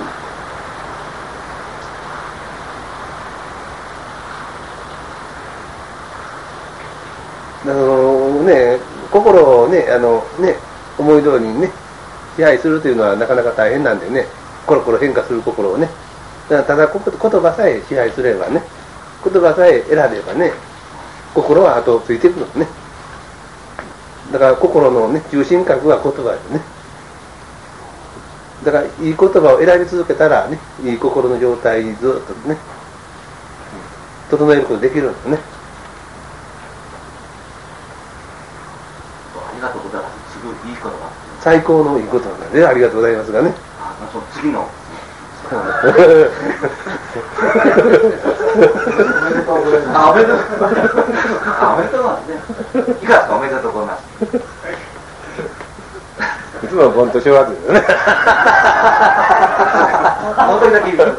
あのね、心をね、あのね、思い通りにね、支配するというのはなかなか大変なんでね、コロコロ変化する心をね、だからただ言葉さえ支配すればね、言葉さえ選べばね、心は後をついてくるんですね。だから心のね、中心核は言葉ですね。だからいい言葉を選び続けたらね、いい心の状態にずっとね、整えることができるんですね。 ありがとうございます。すごいいい言葉。 最高のいい言葉なんで、ありがとうございますがね。 あ、その次の。 あ、 おめでとうございます。あ、おめでとう。あ、おめでとうございますね。いかがですか、おめでとうございます。 いつも本当正月ですよね。 本当にだけ言う。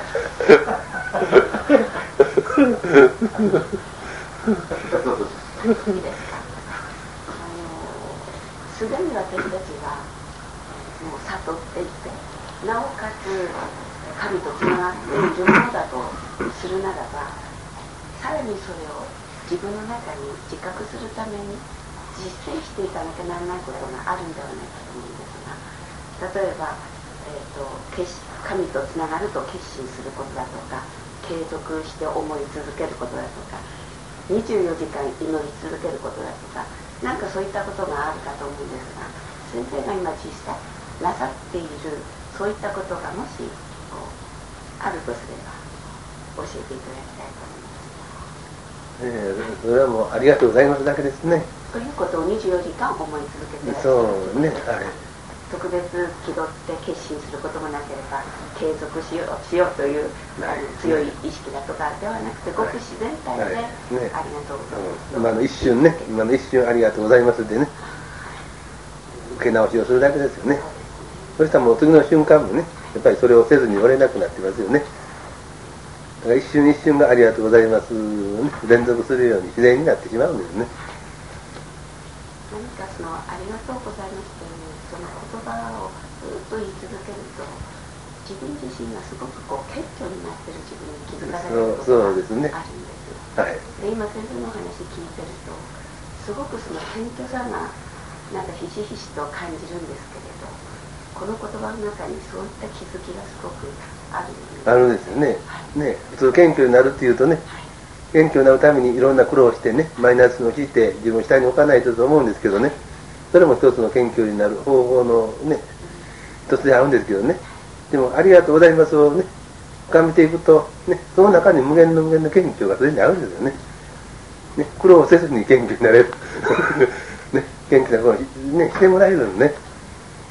すでに私たちはもう悟っていて、なおかつ神とつながっているものだとするならば、さらにそれを自分の中に自覚するために実践していかなきゃならないことがあるんではないかと思うんですが、例えば、えーと、神とつながると決心することだとか、継続して思い続けることだとか、にじゅうよじかん祈り続けることだとか、なんかそういったことがあるかと思うんですが、先生が今実際なさっているそういったことがもしこうあるとすれば教えていただきたいと思います。 えー、それはもうありがとうございますだけですね。 ということをにじゅうよじかん思い続けていらっしゃる。 そうね、はい。 特別気取って決心することもなければ継続しようしようという、はい、強い意識だとかではなくて、ごく自然体で、はいはいね、ありがとうございます。 今の一瞬ね、今の一瞬ありがとうございますってね、受け直しをするだけですよね。そしたらもう次の瞬間もね、やっぱりそれをせずにおれなくなってますよね。だから一瞬一瞬がありがとうございます、ね、連続するように自然になってしまうんですね。 何かそのありがとうございますというその言葉をずっと言い続けると、自分自身がすごくこう謙虚になっている自分に気づかれることがあるんです。そうですね。はい。で今先生のお話聞いてると、すごくその謙虚さがなんかひしひしと感じるんですけれど、この言葉の中にそういった気づきがすごくあるんです。 あるんですよね。はい、ね、普通謙虚になるっていうとね。はい、謙虚になるためにいろんな苦労をしてね、マイナスのして自分を下に置かないとと思うんですけどね、それも一つの謙虚になる方法のね、一つであるんですけどね。でもありがとうございますをね、深めていくとね、その中に無限の無限の謙虚がすでにあるんですよね。ね、苦労せずに謙虚になれるね、謙虚なことを、ね、してもらえるのね。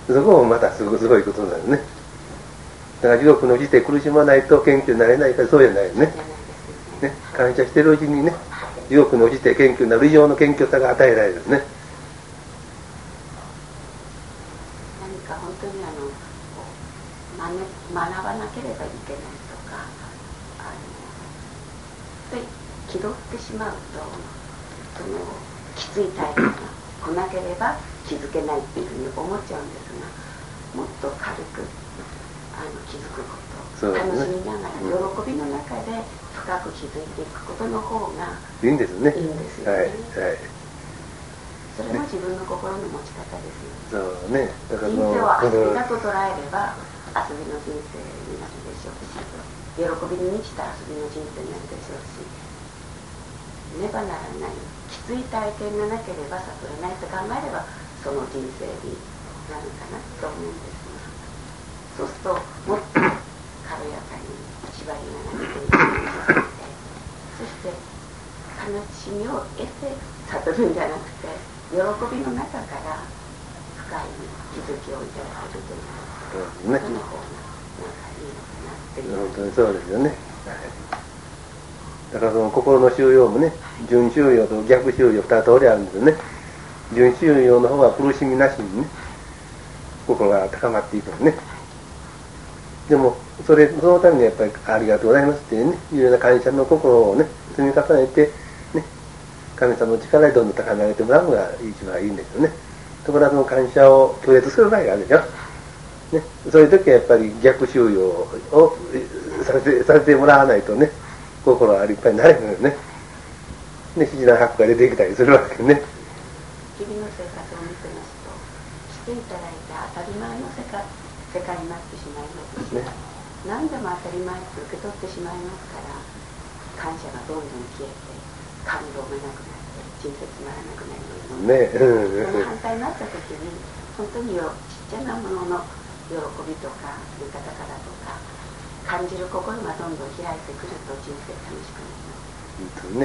そこもまたすごすごいことなんですね。だから地獄のじて苦しまないと謙虚になれないから、そうじゃないよね。ね、感謝してるうちにね、地獄に落ちて謙虚になる以上の謙虚さが与えられるんですね。 何か本当にあの学ばなければいけないとか、あので気取ってしまうと、そのきつい体験が来なければ気づけないっていうふうに思っちゃうんですが、もっと軽くあの気づくこと、ね、楽しみながら、喜びの中で深く気づいていくことの方がいいんですね。 いいんですよね。 はいはい、 それも自分の心の持ち方ですよね。 そうね。だから人生を遊びだと捉えれば遊びの人生になるでしょうし、喜びに満ちた遊びの人生になるでしょうし、ねばならないきつい体験がなければ悟れないと考えればその人生になるかなと思うんですが、そうするともっと軽やかに縛りがなくていい人生で、そして悲しみを得て悟るんじゃなくて、喜びの中から深い気づきをいただけるという、 ね、 その方がなんかいいのかなっていう。 本当にそうですよね。はい、だからその心の収容もね、準収容と逆収容二通りあるんですよね。準収容の方は苦しみなしにね、心が高まっていくんですね。でもそれそのためにやっぱりありがとうございますっていうね、いうような感謝の心をね積み重ねてね、神様の力でどんどん高め上げてもらうのが一番いいんですよね。ところがその感謝を拒絶する場合があるでしょ。ね、そういう時はやっぱり逆収容をさせてさせてもらわないとね、心がいっぱいになれるんですね。で、七段八苦が出てきたりするわけね。 日々の生活を見てますと、していただいて当たり前の世界世界になってしまいますし、ね、何でも当たり前と受け取ってしまいますから、感謝がどんどん消えて、感動がなくなって、人生つまらなくなりますね。 その反対になった時に、本当によちっちゃなものの喜びとか見方からとか感じる心がどんどん開いてくると人生楽しくなります。 ね。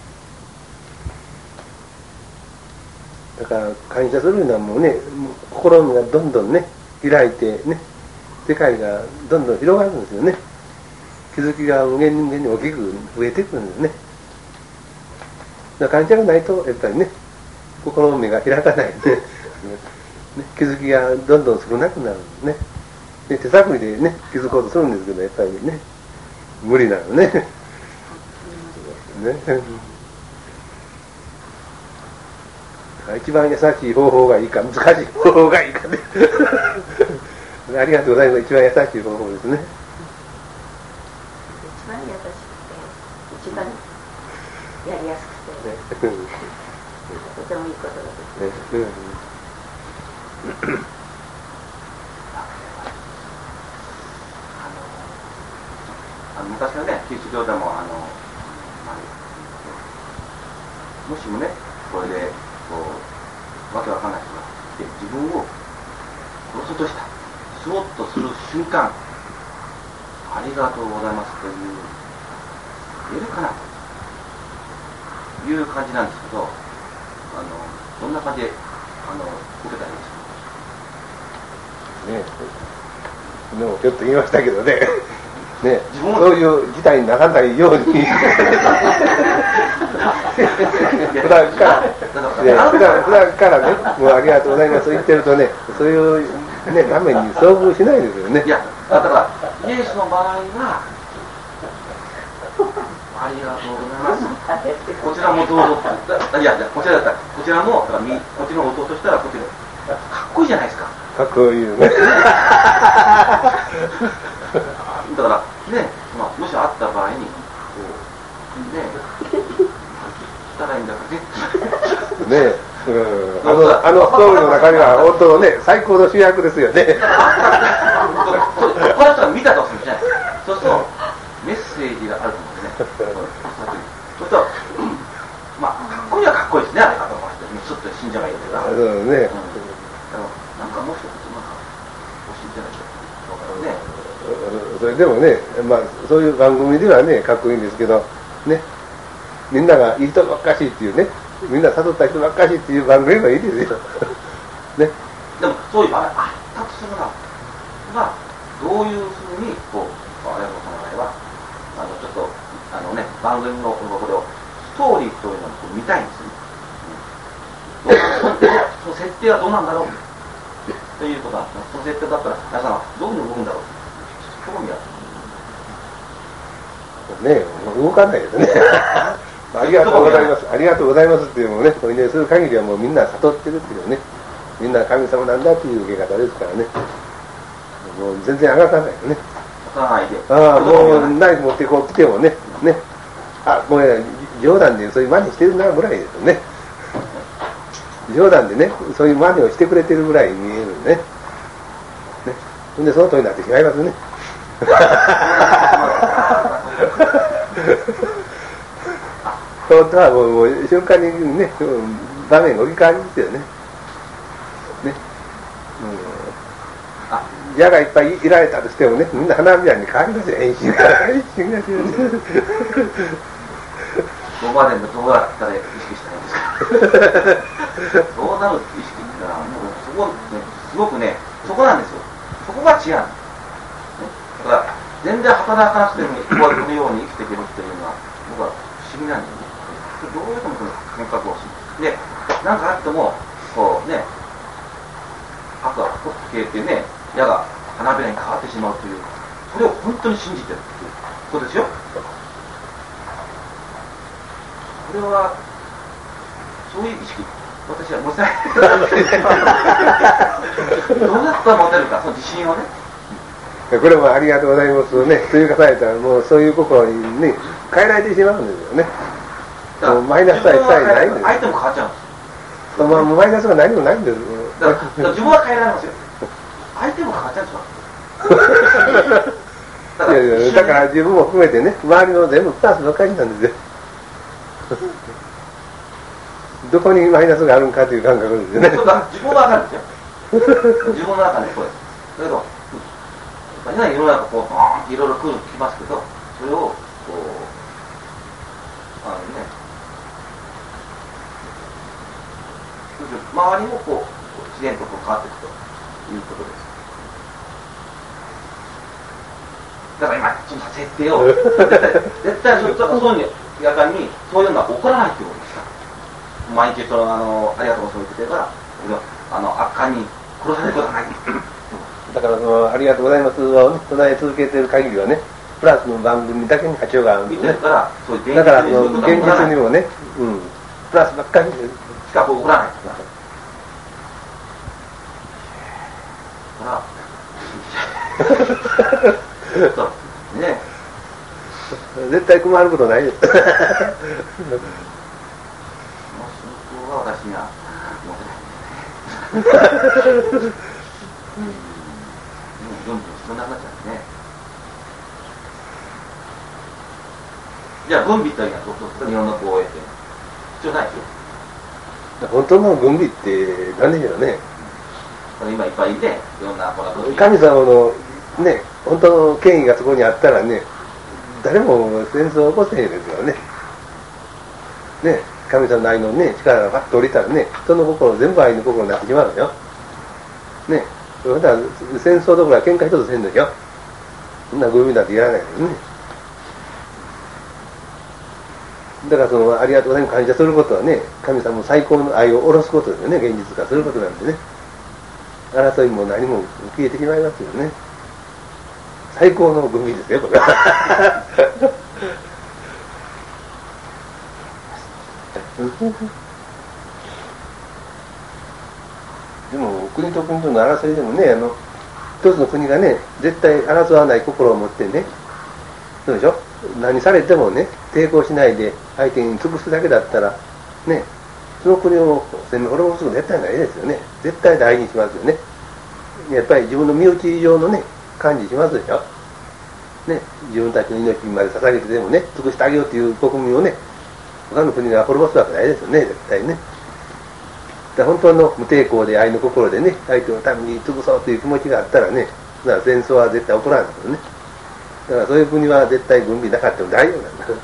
だから感謝するのはもうね、心がどんどんね開いてね、世界がどんどん広がるんですよね。気づきが無限に無限に大きく増えてくるんですね。だから感謝がないとやっぱりね、心の目が開かないね。ね、気づきがどんどん少なくなるんですね。で手探りでね気づこうとするんですけど、やっぱりね無理なのね。ね。一番優しい方法がいいか難しい方法がいいかね。ありがとうございます。一番優しい方法ですね。 一番優しくて一番やりやすくて、ね、とてもいいことですね。ね、 あの昔のね、キリスト教でもあの、まあ、もしもね、これでこうわけわかんない人が来て自分を殺そうとした、そうとする瞬間、ありがとうございますという言えるかなという感じなんですけど、あのどんな感じであの受けたらいいですかね。でもちょっと言いましたけどね。ね、そういう事態にならないように普段から普段普段からね、もうありがとうございますと言ってるとね、そういうねために遭遇しないですよね。 いや、だからイエスの場合はありがとうございます。こちらもどうぞ。いやいや、こちらだったらこちらもだからこっちの弟としたらこっちのかっこいいじゃないですか。 かっこいいよね。 だからね、まあ、もしあった場合に、ね、したらいいんだからね。ね、うん、あのあのストーリーの中には本当のね最高の主役ですよね。この人が見たとするじゃない。そうするとメッセージがあると思うんですね。そうすると、まあかっこいいはかっこいいですね。あれかと思ってちょっと死んじゃないけど。そうね。なんかもう一つなんか欲しいんじゃないですか。ね。 それでもね、まあ、そういう番組ではねかっこいいんですけどね、みんながいい人ばっかしっていうね、みんな誘った人ばっかしっていう番組はいいですよ。ね。 でもそういう場合、あ、 するながどういうふうにこう綾子さんの場合はあのちょっとあのね番組のこれをストーリーというのを見たいんですよね。その設定はどうなんだろうということは、その設定だったら皆さんはどういうふうに動くんだろう興味がある。 ねえ、動かないですね。ありがとうございます。ありがとうございますっていうのをね、お祈りする限りはもうみんな悟ってるっていうね、みんな神様なんだっていう受け方ですからね。もう全然上がらないよね。ああ、もうナイフ持ってこう来てもね、ね、あ、もう冗談でそういう真似してるなぐらいですよね。冗談でね、そういう真似をしてくれてるぐらいに見えるね。ね。ほんでその通りになってしまいますね。本当はもう、もう瞬間にね、場面が置き換わりますよね。ね。うん、矢がいっぱいいられたとしてもね、みんな花びらに変わりますよ、変身が。変身がしどこまでどうやったら意識したらいいんですか。どうなるって意識ってのは、もうそこ、ね、すごくね、そこなんですよ。そこが違う、ね。だから、全然働かなくても、こういうように生きていけるっていうのは、僕は不思議なんですよね。どういうふうにこの変革をする。で、なんかあっても、こうね、あとはポッと消えてね、矢が花びらに変わってしまうという、それを本当に信じてるっていうことですよ。これは、そういう意識、私は持ちたい。どうやったら持てるか、その自信をね。 これもありがとうございますね。というかされたら、もうそういう心にね、変えられてしまうんですよね。もうマイナスは一切ないんです。 相手も変わっちゃうんです。 まあ、マイナスが何もないんです。 だから、だから自分は変えられますよ。相手も変わっちゃうんですよ。だから、いやいや、 だから自分も含めてね、周りの全部プラスばっかりなんですよ。どこにマイナスがあるのかという感覚ですよね。 そうだ、自分は分かるんですよ。自分の中でこうです。だけど、やっぱり世の中こう、バーンっていろいろ来る来ますけど、それを、こう、あのね、周りもこう、自然とこう変わっていくということです。だから今、その設定を、絶対、絶対そういうに、やかに、そういうのは起こらないということですから。毎日その、あの、ありがとうございますって言ってから、あの、悪漢に殺されることはない。 だからその、ありがとうございますを唱え続けている限りはね、プラスの番組だけに波長があるんですね。だからその現実にもね、うん、プラスばっかりしか起こらない。ほら、そうね。 絶対困ることないです。 私には持てないんですね。どんどんそんなくなっちゃうんですね。じゃあ分離というのはどうする日本のこうやって必要ないですよ。 本当の分離って何でしょうね。 今いっぱいいて、いろんな神様のね、本当の権威がそこにあったらね、誰も戦争を起こせへんですよね。ね、神様の愛のね、力がパッと降りたらね、人の心全部愛の心になってしまうのよ。ね、それだから戦争どころか喧嘩一つせんのよ。そんなグミだってやらないですね。だからそのありがとうございます感謝することはね、神様の最高の愛を下ろすことですよね、現実化することなんでね。争いも何も消えてしまいますよね。最高のグミですよ、これは。でも国と国との争いでもね、あの一つの国がね、絶対争わない心を持ってね、そうでしょ、何されてもね、抵抗しないで相手に尽くすだけだったらね、その国を攻め滅ぼすこと絶対ないですよね。絶対大事にしますよね。やっぱり自分の身内上のね、感じしますでしょ。ね、自分たちの命まで捧げてでもね、尽くしてあげようという国民をね、他の国が滅ぼすわけないですよね、絶対ね。だ本当の無抵抗で愛の心でね、相手のために尽くそうという気持ちがあったらね、だから戦争は絶対起こらないですよね。だからそういう国は絶対軍備なかったも大丈夫なんだ。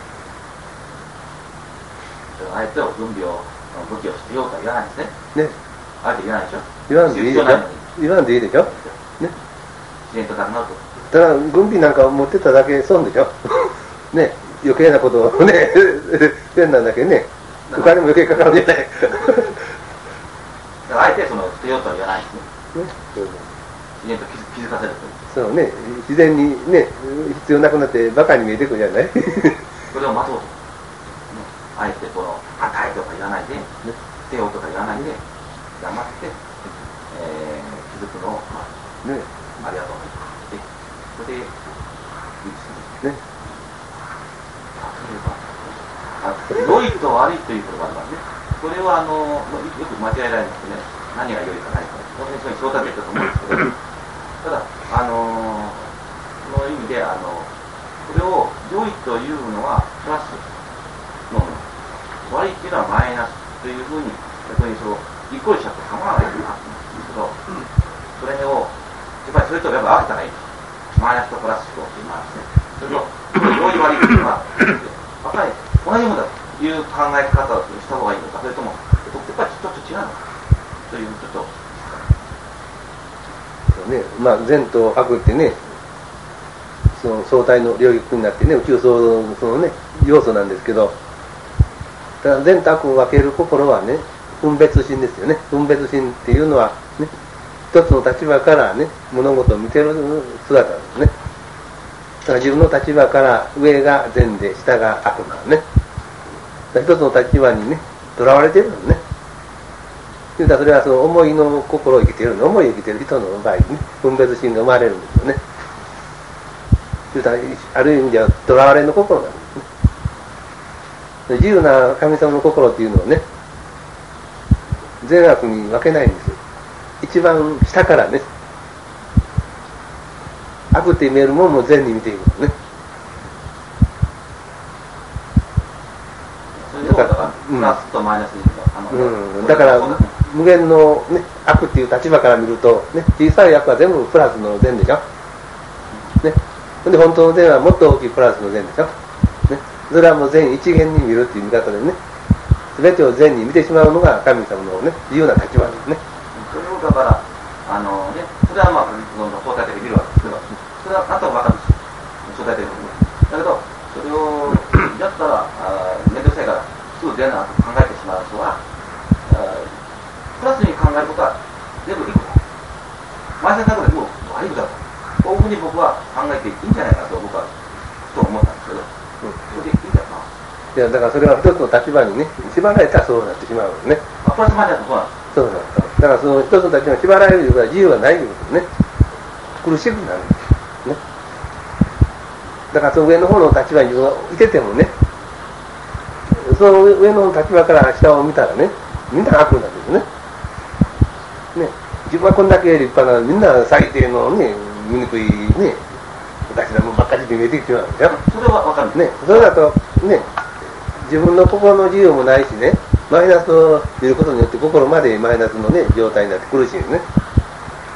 相手を軍備を武器を必要とは言わないんですね。 ね。 あえて言わないでしょ。 言わんでいいでしょ。 言わんでいいでしょ。ね。 自然となくなると。 ただ軍備なんか持ってただけ損でしょ。ね、余計なことをね、変なんだけね、お金も余計かかるんじゃない。 だからあえてその捨てようとは言わないですね。 ね、 自然と気づかせるという。 そうね、自然にね、必要なくなってバカに見えてくるじゃない。 それを待とうと。あえてこの「与え」とか言わないで、捨てようとか言わないで、黙って、えー、気づくのを、まあ、 ね、 ありがとうって、それで、いいですね。 ね。 例えば、良いと悪いということがありますね。これはあのよく間違えられますね。何が良いかないか。当然そういう相談だと思うんですけど、ただ、あのその意味で、あのこれを良いというのはプラスのもの、悪いっていうのはマイナスというふうに、逆にそうイコールしちゃって構わないということ、それを、やっぱりそれとやっぱ合わせたらいい。マイナスとプラスと言いますね。それと、良い悪いというのは、やっぱり同じものだという考え方をした方がいいのか、それとも、やっぱりちょっと違うのかという、ちょっと。 そうね、まあ善と悪ってね、その相対の領域になってね、宇宙そのそのね要素なんですけど、だから善と悪を分ける心はね、分別心ですよね。分別心っていうのはね、一つの立場からね物事を見てる姿ですね。だから自分の立場から上が善で下が悪なのね。だから一つの立場にねとらわれてるのね。言うたらそれはその思いの心を生きているの、思いを生きている人の場合に、ね、分別心が生まれるんですよね。言うたらある意味ではとらわれの心なんですね。自由な神様の心っていうのはね、善悪に分けないんですよ。一番下からね、悪って見えるものも善に見ていくのね。 だから、プラスとマイナスに、あの、 うん、だから無限の、ね、悪っていう立場から見ると、ね、小さい悪は全部プラスの善でしょ。ね、で本当の善はもっと大きいプラスの善でしょ。ね、それはもう善一元に見るっていう見方でね、全てを善に見てしまうのが神様のね自由な立場ですね。 それをだからあのね、それはまあどんどん相対的に見るわけですけど、それはあとは分かるんですよ。相対的に見る。だけどそれをやったら面倒くさいからすぐ善なと考えてしまう人は、プラスに考えることは全部いいことだ。マイナスなことでもう悪いことだと。こういうふうに僕は考えていいんじゃないかと僕はふと思ったんですけど、それでいいんだよな。 いやだからそれは一つの立場にね縛られたらそうなってしまうのね。 あ、プラスマイナスもそうなんです。 そうなんです。だからその一つの立場に縛られるということは自由がないということね。苦しくなるんですね。だからその上の方の立場に自分がいててもね、その上の立場から下を見たらね、みんな悪なんですね。ね、自分はこんだけ立派なみんな最低のね醜いね私らもばっかりで見えてきてしまうんですよ。 それは分かるんです。 ね、それだとね、自分の心の自由もないしね、マイナスを見ることによって心までマイナスのね状態になって苦しいんですね。